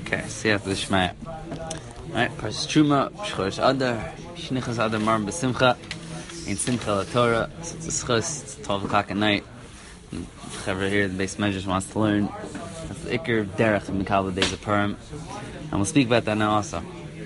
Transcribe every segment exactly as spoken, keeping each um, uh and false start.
Okay, Siyat L'Shmaya. Alright, Parshas Truma, Shchodesh Adar, Shnichas Adar Mar B'Simcha, in Simcha La Torah. So it's a schus, it's twelve o'clock at night. Whoever here, the base measures wants to learn. That's the Iker Derech in Mikal Days of Purim. And we'll speak about that now also.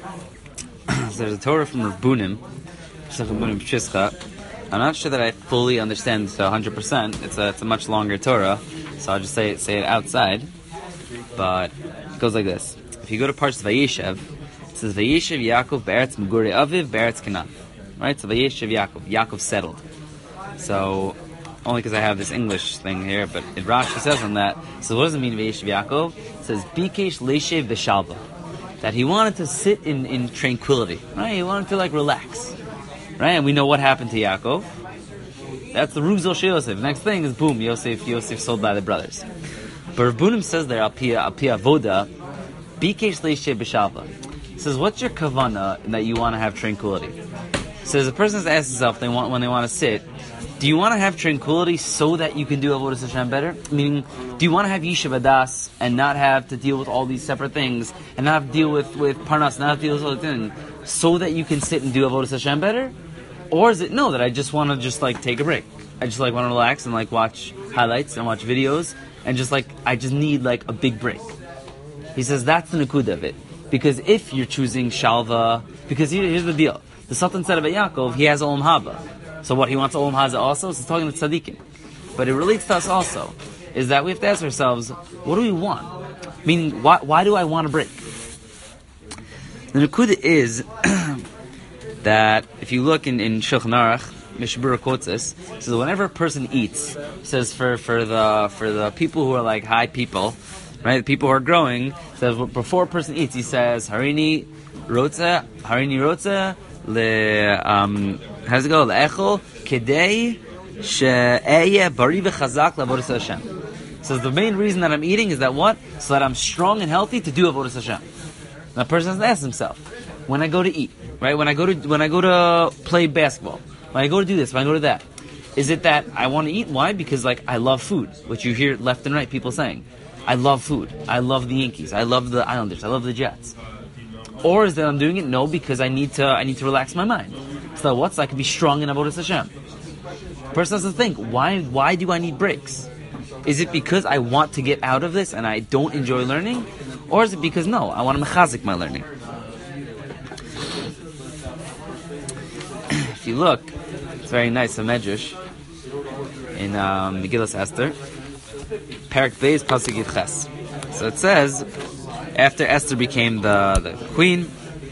So there's a Torah from Rabbunim, Shech Rabbunim P'Chischa. I'm not sure that I fully understand this one hundred percent. It's a, it's a much longer Torah, so I'll just say it, say it outside. But it goes like this. If you go to Parshas Vayeshev, it says Vayeshev Yaakov Be'eretz Megurei Aviv Be'eretz Canaan. Right? So Vayeshev Yaakov. Yaakov settled. So, only because I have this English thing here, but it Rashi says on that. So what does it mean Vayeshev Yaakov? It says Bikesh Leishev B'Shalva. That he wanted to sit in, in tranquility. Right? He wanted to like relax. Right? And we know what happened to Yaakov. That's the Ruzal Shel Yosef. Next thing is boom, Yosef, Yosef sold by the brothers. But Rabbunim says there, Al Pi Avoda, Bikesh Leishev B'Shalva. It says, what's your kavana in that you want to have tranquility? It says, a person has to ask himself they want, when they want to sit, do you want to have tranquility so that you can do Avodas Hashem better? Meaning, do you want to have Yishuv Adas and not have to deal with all these separate things, and not have to deal with, with Parnas, not have to deal with all the things, so that you can sit and do Avodas Hashem better? Or is it, no, that I just want to just like take a break? I just like want to relax and like watch highlights and watch videos, and just like, I just need like a big break. He says that's the Nakuda of it. Because if you're choosing Shalva, because here, here's the deal. The Sultan said about Yaakov, he has Olam Haba. So what, he wants Olam Haza also? So he's talking to Tzaddikim. But it relates to us also, is that we have to ask ourselves, what do we want? Meaning, why, why do I want to break? The Nakuda is that if you look in, in Shulchan Aruch, Mishabura quotes this, it says whenever a person eats, it says for, for the for the people who are like high people, right, the people who are growing, it says before a person eats, he says, Harini Rotza, Harini Rotza, le, um, how does it go? Le'echol, Kedei, She'eye, Bari v'chazak, l'avodas Hashem. It says the main reason that I'm eating is that what? So that I'm strong and healthy to do avodas Hashem. That person has to ask himself, when I go to eat, right, when I go to, when I go to play basketball, when I go to do this, when I go to that, is it that I want to eat? Why? Because like I love food, which you hear left and right people saying. I love food. I love the Yankees. I love the Islanders. I love the Jets. Or is that I'm doing it? No, because I need to. I need to relax my mind. So what? So I can be strong in Avodas Hashem. The person doesn't think. Why? Why do I need breaks? Is it because I want to get out of this and I don't enjoy learning, or is it because no, I want to mechazik my learning? If you look, it's very nice. A medrash in um, Megillas Esther. Perak Beis Pasuk Yud Ches. So it says, after Esther became the, the queen,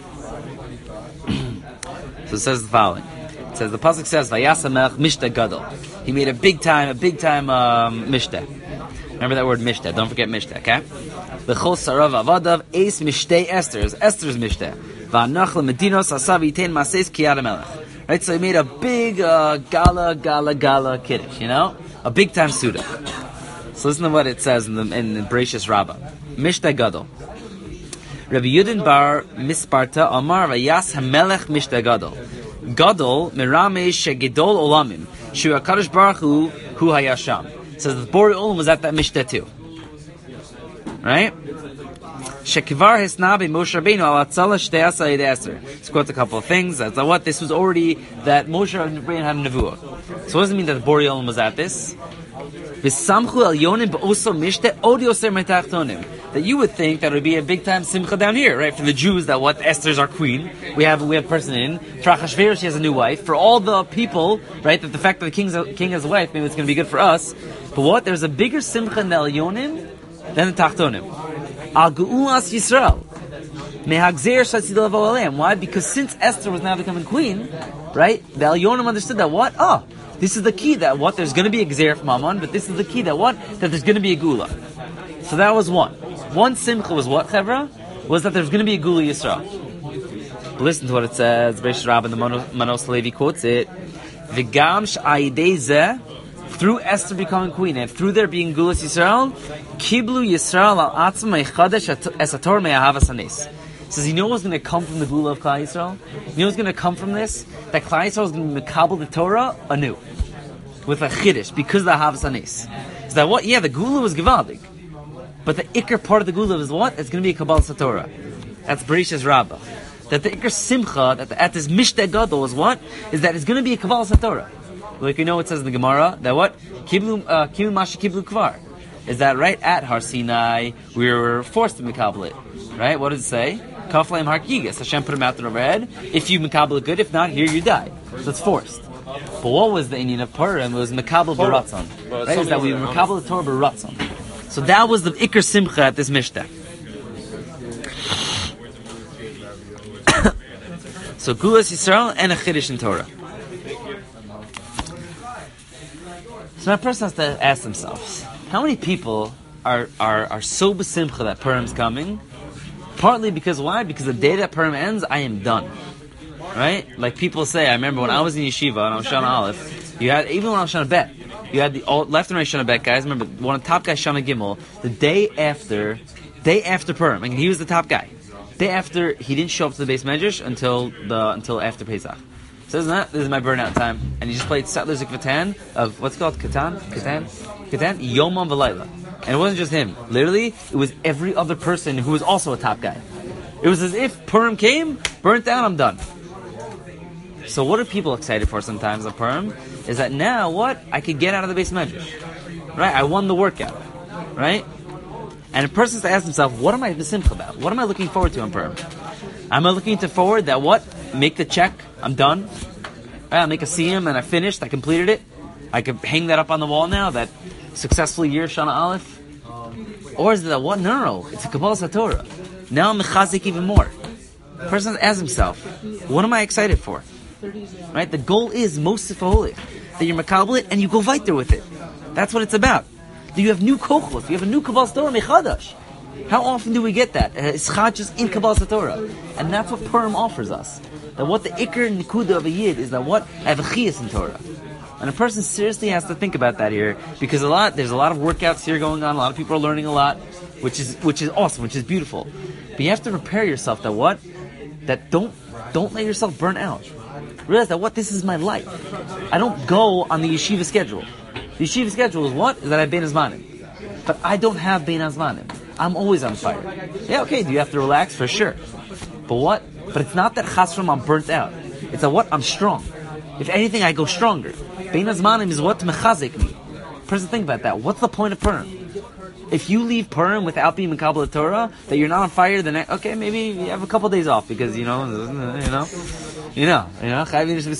so it says the following. It says, the Pasuk says, Vayasa Melech Mishta Gadol. He made a big time, a big time um, Mishta. Remember that word Mishta. Don't forget Mishta, okay? V'chol Sarav Avadav Eis Mishtei Esther. Esther's Mishta. V'anach Lemedinos Asav Yitein Maseis Kiyad Melech. Right, so he made a big uh, gala, gala, gala kiddush, you know? A big time Suda. So listen to what it says in the in the Bereshis Rabbah. Mishta Gadol. Rabbi Yudin bar Misparta Amar Vayas Hamelech Mishta Gadol. Gadol Miramesh Shegidol Olamim. Shu HaKadosh Baruch Hu Hu Hayasham. It says the Borei Olam was at that Mishta too. Right? Shekivar Hisna Moshe Rabbeinu Al Atzala Shtei Asa Yid Esther. Let's quote a couple of things. That's what this was already that Moshe Rabbeinu had a nevuah. So what does it mean that the Borei Olam was at this? That you would think that it would be a big time simcha down here, right? For the Jews, that what Esther's our queen, we have we have a person in. For Achashverosh, she has a new wife. For all the people, right? That the fact that the king's a, king has a wife, maybe it's going to be good for us. But what? There's a bigger simcha in the Elyonim than the Tachtonim. Al Geulas Yisrael. Why? Because since Esther was now becoming queen, right? The Elyonim understood that what? Oh. This is the key that what? There's going to be a Gzeir from Ammon, but this is the key that what? That there's going to be a Gula. So that was one. One simcha was what, Chevra? Was that there's going to be a Gula Yisrael. But listen to what it says. Bereshis Rabbah, the Manos Levi quotes it. V'gam sh'ayidei zeh, through Esther becoming queen, and through there being Gulas Yisrael, Kiblu Yisrael al atzma mechadesh esator me'ahavas hanes. It says, you know what's going to come from the Gula of Klal Yisrael? You know what's going to come from this? That Klal Yisrael is going to mekabel the Torah anew. With a chiddush, because of the Havas Hanes. Is that what? Yeah, the Gula was Givaldik. But the Iker part of the Gula is what? It's going to be a Kabbalah Satorah. That's Bereshis Rabbah. That the Iker Simcha, that the, at this Mishteh Gadol is what? Is that it's going to be a Kabbalah Satorah. Like we know it says in the Gemara, that what? Kiblu uh, Masha Kiblu Kvar. Is that right at Har Sinai, we were forced to Mikabel it. Right? What does it say? Kaflaim Har Kigas. Hashem put a mountain overhead. If you Mikabel it good, if not, here you die. So it's forced. But what was the Indian of Purim? It was Mikabel Baratzon. Right? Is that we were Mikabel the Torah Baratzon. So that was the Iker Simcha at this Mishteh. So Gulas Yisrael and a Chiddush in Torah. So now a person has to ask themselves, how many people are are, are so besimcha that Purim's coming? Partly because why? Because the day that Purim ends, I am done. Right? Like people say, I remember when I was in yeshiva and I was Shana Aleph, you had, even when I was Shana Bet, you had the old, left and right Shana Bet guys. Remember, one of the top guys, Shana Gimel, the day after, day after Purim, and he was the top guy. Day after, he didn't show up to the base medrash until the until after Pesach. So isn't that, this is my burnout time. And he just played Settlers of Catan, of, what's it called? Catan? Catan? Catan? Yomam V'Layla. And it wasn't just him. Literally, it was every other person who was also a top guy. It was as if Purim came, burnt down, I'm done. So what are people excited for sometimes on Purim? Is that now, what? I could get out of the base medrash. Right? I won the workout. Right? And a person has to ask himself, what am I besimcha about? What am I looking forward to on Purim? Am I looking to forward that what? Make the check, I'm done. Right, I'll make a siyum and I finished, I completed it. I could hang that up on the wall now, that successful year Shana Aleph. Or is it that what? No, no, no. It's a Kabbalah Satorah. Now I'm mechazik even more. The person asks himself, what am I excited for? Right? The goal is most holy. That you're makabel it and you go weiter with it. That's what it's about. Do you have new kochos? You have a new Kabbalah Satorah mechadash. How often do we get that? It's just in Kabbalah Satorah. And that's what Purim offers us. That what the Iker Nikuda of a Yid is that what? I have a chiyas in Torah. And a person seriously has to think about that here, because a lot, there's a lot of workouts here going on, a lot of people are learning a lot, which is which is awesome, which is beautiful. But you have to prepare yourself that what? That don't don't let yourself burn out. Realize that what? This is my life. I don't go on the yeshiva schedule. The yeshiva schedule is what? Is that I have Bein Hazmanim. But I don't have Bein Hazmanim. I'm always on fire. Yeah, okay, do you have to relax? For sure. But what? But it's not that chas v'shalom I'm burnt out. It's that what? I'm strong. If anything, I go stronger. Bein Hazmanim is what mechazik me. Person, think about that. What's the point of Purim? If you leave Purim without being Mekabel Torah, that you're not on fire, then okay, maybe you have a couple days off because you know, you know, you know, you know.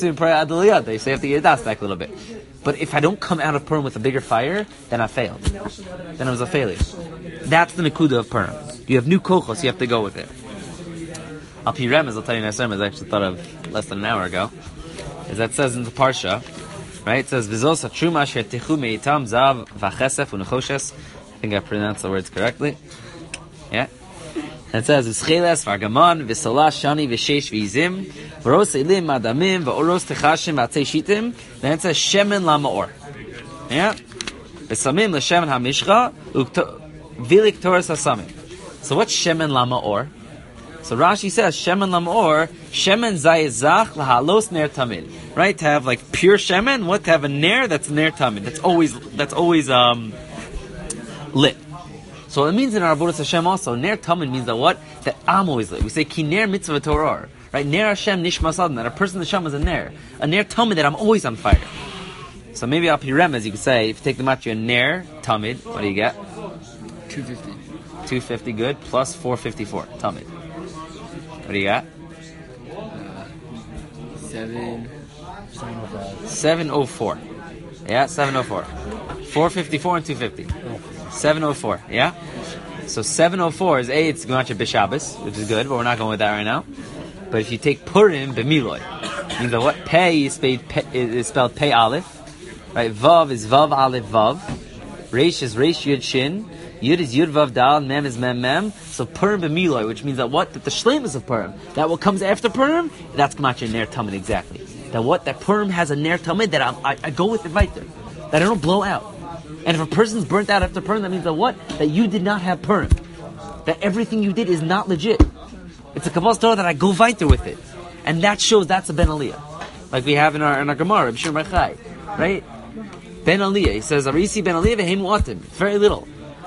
They say you have to get dust back a little bit. But if I don't come out of Purim with a bigger fire, then I failed. Then it was a failure. That's the Nekuda of Purim. You have new kochos, you have to go with it. Al Pi Remez, I'll tell you next time, I actually thought of less than an hour ago. As that says in the Parsha, right? It says, V'zos ha-truma asher tichu me'itam zav v'chesef u'nechoshes. I think I pronounced the words correctly. Yeah. And it says, V'scheles v'argamon v'salah shani v'sheish v'izim v'ros elim madamim v'oros techashim v'atzei shitim. Then it says, shemen la'ma'or. Yeah. V'samim l'shemen ha'mishcha v'lik toras ha'samim. So what's shemen la'ma'or? So Rashi says, shemen la'ma'or, shemen zayizach l'halos ner tamid. Right? To have like pure shemen, what? To have a ner that's ner tamid. That's always, that's always, um, lit. So it means in our Avodas Hashem also, ner tamid means that what? That I'm always lit. We say, ki ner mitzvah torah. Right? Ner Hashem nishma sadin. That a person Hashem is a ner. A ner tamid that I'm always on fire. So maybe Al Pi Remez, you could say, if you take the matcha ner tamid, what do you get? two fifty. two fifty, good, plus four fifty-four, tamid. What do you got? Uh, seven. seven oh four. Yeah, seven oh four. four fifty-four and two fifty. seven oh four, yeah? So seven oh four is A, it's Gematria B'Shabbos, which is good, but we're not going with that right now. But if you take Purim, B'Miloy, means that what? Pei is spelled Pei, is spelled Pei Aleph, right? Vav is Vav Aleph Vav. Reish is Reish Yud Shin. Yud is Yud Vav Dal, Mem is Mem Mem. So Purim B'Miloy, which means that what? That the shleimus of Purim, that what comes after Purim, that's Gematria Ner Tamid exactly. That what? That Purim has a Ner Tamid that I'm, I, I go with it right there. That I don't blow out. And if a person's burnt out after Purim, that means that what? That you did not have Purim. That everything you did is not legit. It's a Kabbalah Torah that I go weiter with it. And that shows that's a Ben Aliyah. Like we have in our in our Gemara, B'Shir Machai. Right? Ben Aliyah. He says, Arisi Ben Aliyah v'hem mu'atim. It's very little.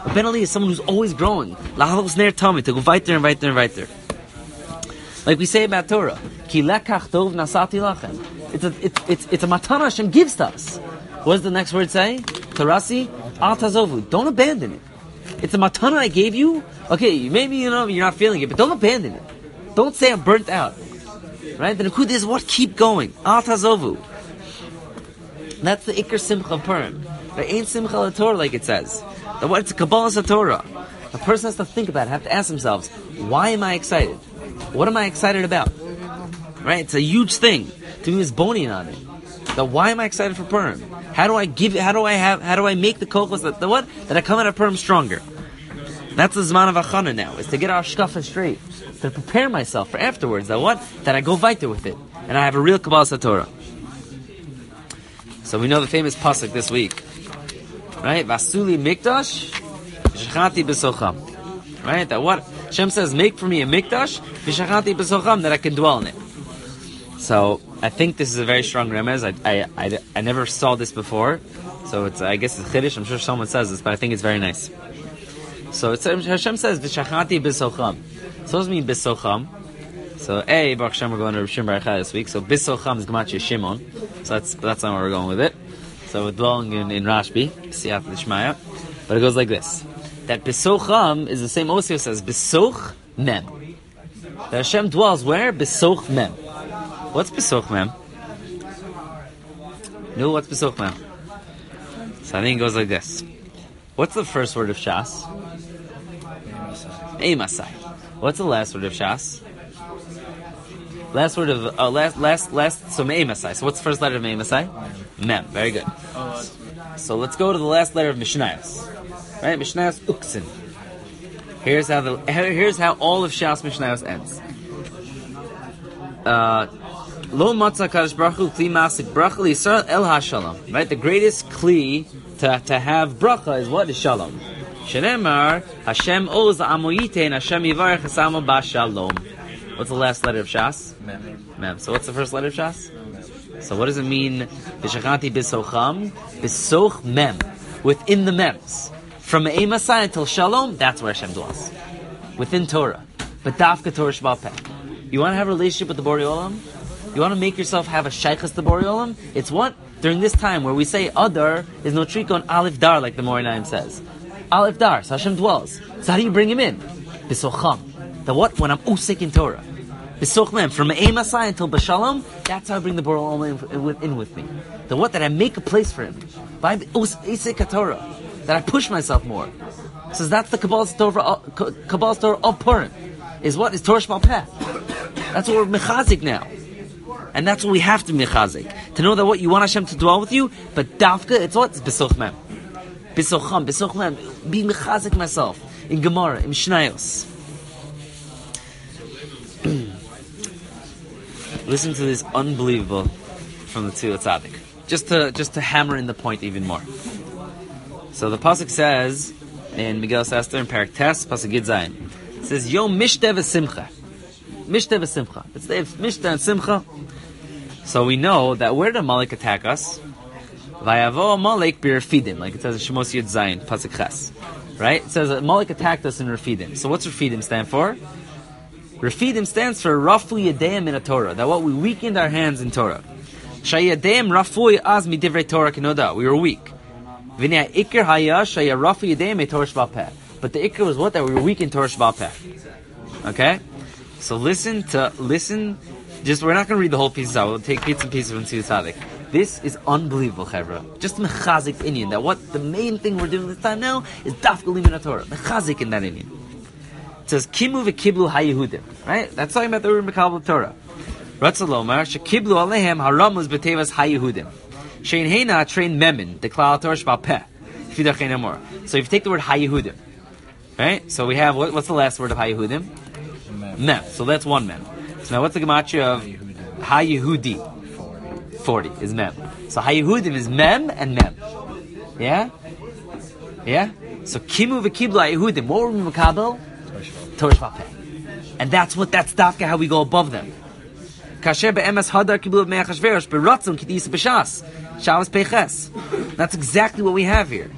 A Ben Ali is someone who's always growing. Lahalos ner Tommy, to go weiter and weiter and weiter. Like we say about Torah, Ki lekach tov nasati lachem. It's a, it's, it's, it's a matana Hashem gives to us. What does the next word say? Tarasi, al tazovu. Don't abandon it. It's a matana I gave you. Okay, maybe you know you're not feeling it, but don't abandon it. Don't say I'm burnt out. Right? The Nakud is what? Keep going. Al tazovu. That's the Iker Simcha of Purim. There ain't Simcha la Torah like it says. The what? It's a Kabbalah Torah. A person has to think about it, have to ask themselves, why am I excited? What am I excited about? Right? It's a huge thing to be misboning on it. That why am I excited for Purim? How do I give? How do I have? How do I make the kochos that the what that I come out of Purim stronger? That's the zman of achana now. Is to get our shkafa straight, to prepare myself for afterwards. That what that I go weiter with it, and I have a real Kabbalah Torah. So we know the famous pasuk this week, right? Vasuli mikdash, v'shachati b'socham. Right? That what Hashem says, make for me a mikdash, v'shachati b'socham, that I can dwell in it. So I think this is a very strong remez. I, I, I, I never saw this before, so it's I guess it's chiddush. I'm sure someone says this, but I think it's very nice. So it's, Hashem says v'shachati b'socham. So what does it mean b'socham? So A, Baruch Hashem, we're going to Rishon Baruch this week. So b'socham is gematria Shimon. So that's that's not where we're going with it. So we're dwelling in, in Rashbi, Siyat L'Shmaya. But it goes like this. That Besocham is the same Osios as Besoch Mem. That Hashem dwells where? Besoch Mem. What's Besoch Mem? No, what's Besoch Mem? So I think it goes like this. What's the first word of Shas? Eimasai. What's the last word of Shas? Last word of uh, last last last. So Eimasai. So what's the first letter of Eimasai? Mem. Very good. So let's go to the last letter of Mishnayos. Right, Mishnayos Uksin. Here's how the here's how all of Shas Mishnayos ends. Uh, Lo matzah kadosh baruch hu kli masik bracha l'Yisrael el hashalom. Right, the greatest kli to to have bracha is what is shalom. Shenemar Hashem oz la'amo yitein Hashem yivarech esamo b'shalom. What's the last letter of Shas? Mem. Mem. So what's the first letter of Shas? So what does it mean? V'shachanti b'socham b'soch mem, within the mems. From Eimasai until Shalom, that's where Hashem dwells. Within Torah. But Dafka Torah Sheba'al Peh. You want to have a relationship with the Borei Olam? You want to make yourself have a shaychus to the Borei Olam? It's what? During this time where we say Adar is no trick on Aleph Dar, like the Moreh Naim says. Aleph Dar, so Hashem dwells. So how do you bring him in? B'socham. The what? When I'm usik in Torah. B'soch mem. From Eimasai until B'shalom, that's how I bring the Borei Olam in with me. The what? That I make a place for him. By usik Torah. That I push myself more. So that's the Kabbalah Torah, Kabbalah Torah of Purim. Is what? Is Torah Sheba'al Peh. That's what we're mechazik now. And that's what we have to be mechazik. To know that what you want Hashem to dwell with you, but dafka, it's what? It's Besoch Mem. Besocham, Besoch Mem. Be mechazik myself. In Gemara, in Mishnayos. Listen to this unbelievable from the Tzila Tzaddik. Just to, just to hammer in the point even more. So the pasuk says in Megillas Esther in Parak Tes, pasuk Gid Zayin, it says Yom Mishteh v'Simcha, Mishteh v'Simcha. It's the Mishteh and Simcha. So we know that where did Amalek attack us? Vayavo Amalek b'Refidim, like it says in Shemos Yud Zayin, pasuk Ches, right? It says that Amalek attacked us in Refidim. So what's Refidim stand for? Refidim stands for Rafu Yadeim in a Torah. That what we weakened our hands in Torah. Shayadeim Rafu Az Midivrei Torah Kinoda. We were weak. But the ikr was what? That we were weak in Torah Sheba'al Peh. Okay? So listen to, listen, just, we're not going to read the whole piece out. We'll take bits and pieces from Tzila Tzaddik. This is unbelievable, Chevra. Just mechazik Indian. That what the main thing we're doing this time now is dafka limin Torah. Mechazik in that Indian. It says, Kimu v'kiblu ha-Yehudim. Right? That's talking about the Urim Mekabel Torah. Ratzalomar, shekiblu alehem haramuz b'tevas ha-Yehudim. Shein Heina train Memin, the Klal Torah Sheba'al Peh. So if you take the word Ha-Yehudim, right? So we have, what, what's the last word of Ha-Yehudim? Mem. Mem. So that's one Mem. So now what's the gematria of Ha-Yehudi? forty is Mem. So Ha-Yehudim is Mem and Mem. Yeah? Yeah? So Kimu v'Kiblu Ha-Yehudim. What were we Mekabel? Torah Sheba'al Peh. And that's what, that's dafka how we go above them. Kasher be'emes hadar kiblu b'mei Achashverosh b'ratzon k'diyis b'shas Shabbos Peiches. That's exactly what we have here.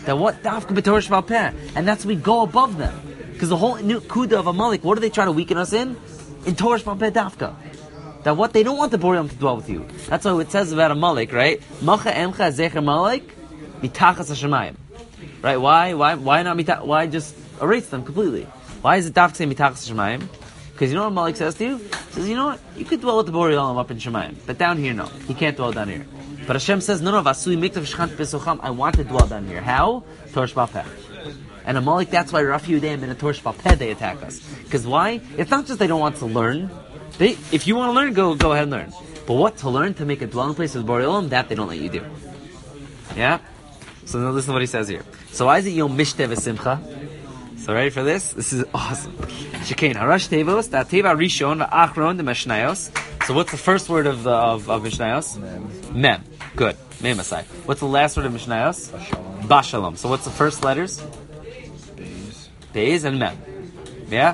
That what? Dafka b'Torah Shebal Peh. And that's we go above them. Because the whole new kuda of Amalek, what do they try to weaken us in? In Torah Shebal Peh Dafka. That what? They don't want the Borei Olam to dwell with you. That's why it says about Amalek, right? Macha emcha zecher Amalek mitachas hashemayim. Right? Why? Why? Why not mitach? Why just erase them completely? Why is it Dafka say mitachas hashemayim? Because you know what Amalek says to you? He says, you know what? You could dwell with the Borei Olam up in Shemayim, but down here, no. He can't dwell down here. But Hashem says, no, no, Vasui miktav shchant besocham. I want to dwell down here. How? Torah Shebal Peh. And Amalek, that's why Rafi Yudeim in a Torah Shebal Peh they attack us. Because why? It's not just they don't want to learn. They, if you want to learn, go go ahead and learn. But what to learn to make a dwelling place with Borei Olam, that they don't let you do. Yeah? So now listen to what he says here. So why is it Yom Mishteh v'Simcha? So ready for this? This is awesome. Shekain harash tevos, that teva rishon v'achron the mishnayos. So what's the first word of the of, of mishnayos? Mem. Mem. Good. Mem aside. What's the last word of mishnayos? Bashalom. Bashalom. So what's the first letters? Beis. Beis and mem. Yeah.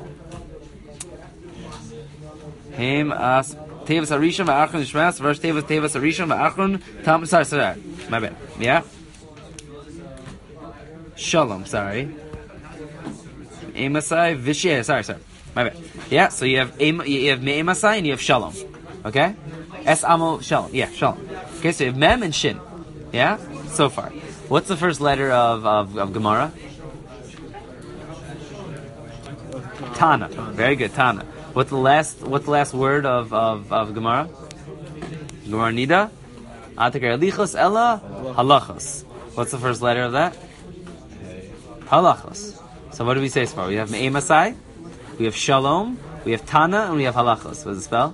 Hem as tevos harishon v'achron mishnayos. First tevos tevos harishon v'achron. Tam. Sorry, sorry. My bad. Yeah. Shalom. Sorry. Emasai Vishya. Sorry, sorry. My bad. Yeah, so you have you have Me'emasai and you have Shalom. Okay? Es Amo Shalom. Yeah, Shalom. Okay, so you have Mem and Shin. Yeah? So far. What's the first letter of, of, of Gemara? Tana. Very good, Tana. What's the last what's the last word of, of, of Gemara? Gemara Nida? Atakar Alichos Ella Halachos. What's the first letter of that? Halachos. So what do we say so far? We have Me'emasai, we have Shalom, we have Tana, and we have Halachos. What does it spell?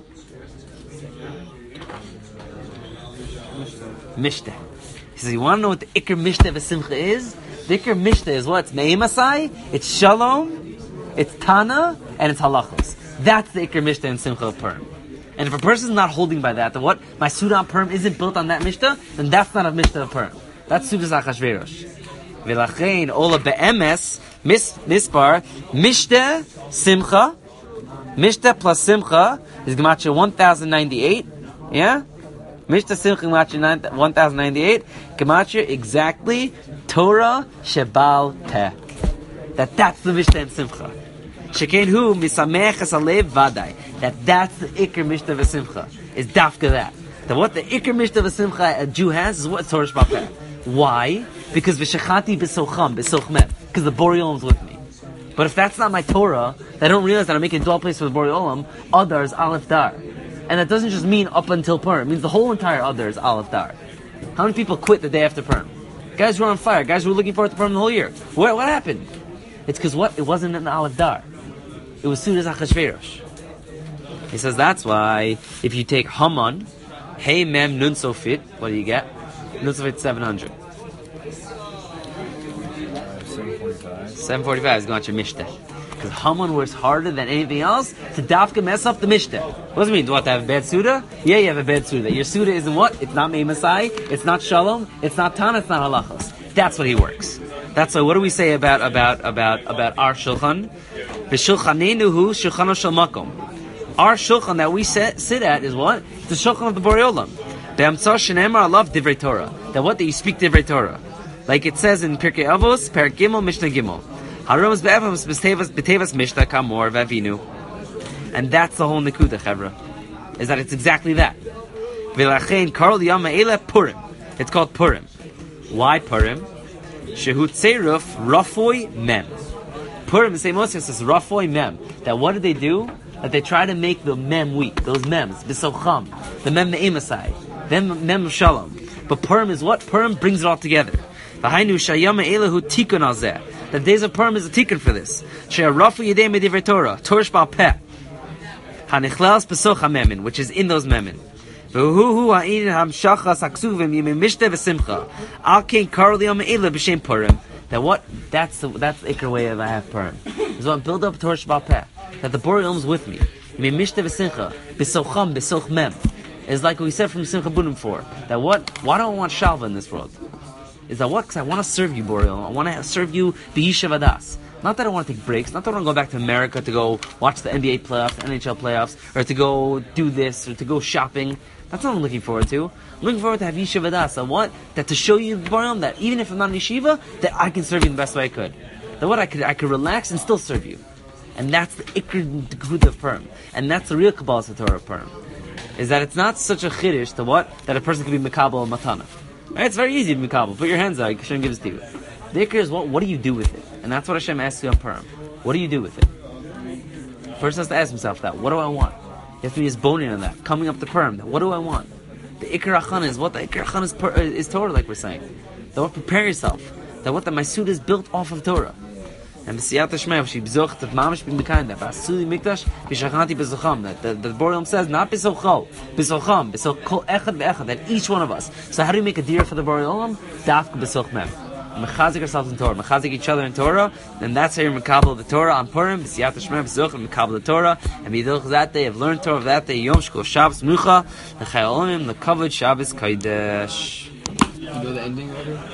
Mishteh. He says, you want to know what the Iker Mishteh v'Simcha is? The Iker Mishteh is what? It's Me'emasai, it's Shalom, it's Tana, and it's Halachos. That's the Iker Mishteh and Simcha of Purim. And if a person is not holding by that, then what? My Suda Purim isn't built on that Mishteh, then that's not a Mishteh of Purim. That's Sudas Achashverosh. V'lachein ola be'emes mis mispar mishteh simcha mishteh plus simcha is gematria one thousand ninety-eight. Yeah, mishteh simcha gematria one thousand ninety-eight. Gematria exactly Torah Shebal Peh. That that's the mishteh and simcha. Shekain hu misamech asalev vaday. That that's the ikar mishteh v'simcha. Is dafka that. That what the ikar mishteh v'simcha a Jew has is what Torah Shebal Peh. Why? Because v'shechati b'socham b'sochmem. Because the Borei Olam's with me. But if that's not my Torah, I don't realize that I'm making a dwell place for the Borei Olam. Adar is Aleph Dar, and that doesn't just mean up until Purim. It means the whole entire Adar is Aleph Dar. How many people quit the day after Purim? Guys who were on fire. Guys who were looking forward to Purim the whole year. What what happened? It's because what? It wasn't in the Aleph Dar. It was Sudas Achashverosh. He says that's why if you take Haman, Hey Mem Nun Sofit, what do you get? Nun Sofit seven hundred. seven forty-five is going to your Mishteh. Because Haman works harder than anything else to dafka mess up the Mishteh. What does it mean? Do what, to have a bad Suda? Yeah, you have a bad Suda. Your Suda isn't what? It's not Me'emasai, it's not Shalom, it's not Tana, it's not Halachos. That's what he works. That's why, what do we say about about about about our Shulchan? V'shulchanenuhu shulchano shel makom. Our Shulchan that we sit, sit at is what? It's the Shulchan of the Borei Olam. Be'amtzah shenemar I love Divrei Torah. That what? That you speak Divrei Torah. Like it says in Pirkei Avos, Perak Gimel, Mishnah Gimel. Haramos be'evamos b'tevas Mishnah kamor v'avinu. And that's the whole Nekuda, Chevra. Is that it's exactly that. V'lachein karol yama ele Purim. It's called Purim. Why Purim? Shehu tzeiruf rafoi mem. Purim, the same Moshe says rafoi mem. That what did they do? That they try to make the mem weak. Those mems. B'socham. The mem me'emasai. Then mem shalom. But Purim is what? Purim brings it all together. The days of Purim is a tikkun for this. Torah, Torah Shebal Peh, which is in those memin. That what? That's the that's the ikar way of I have Purim. Is what build up Torah Shebal Peh. That the Borei Olam is with me. It's like we said from Simcha Bunim before. That what? Why don't I want Shalva in this world? Is that what? Because I want to serve you, Borei Olam. I want to serve you B'Yishav Adas. Not that I want to take breaks. Not that I want to go back to America to go watch the N B A playoffs, N H L playoffs, or to go do this, or to go shopping. That's what I'm looking forward to. I'm looking forward to have yeshiva das. What? That to show you, Baruch, that even if I'm not in yeshiva, that I can serve you in the best way I could. That what I could, I could relax and still serve you. And that's the ikr dekuda of Purim. And that's the real Kabbalah Satorah of Purim. Is that it's not such a chiddush to what? That a person can be mekabel or matana. Right? It's very easy to be mekabel. Put your hands out, Hashem gives it to you. The ikr is what? What do you do with it? And that's what Hashem asks you on Purim. What do you do with it? First has to ask himself that. What do I want? You have to be his boning on that. Coming up to Purim. What do I want? The ikr achana is what? The ikr achana is, per, is Torah, like we're saying. That what? Prepare yourself. That what? The Masud is built off of Torah. And B'siyat Hashmei, she bezocht of mamish bin b'kain that B'asuli mikdash b'shachanati b'zocham. That the, the Boreum says not b'zochol, b'zocham, b'zoch kol echad v'echad. That each one of us. So how do we make a deer for the Boreum? Dafka b'zoch mem. Mechazik ourselves in Torah, mechazik each other in Torah, and that's how you're mekabel the Torah on Purim. B'siyat Hashmei b'zoch and mekabel the Torah, and b'yidoch that day of learned Torah of that day Yom Shkol Shabbos Menucha, the Chayolim, the Kavod Shabbos Kodesh. You know the ending order?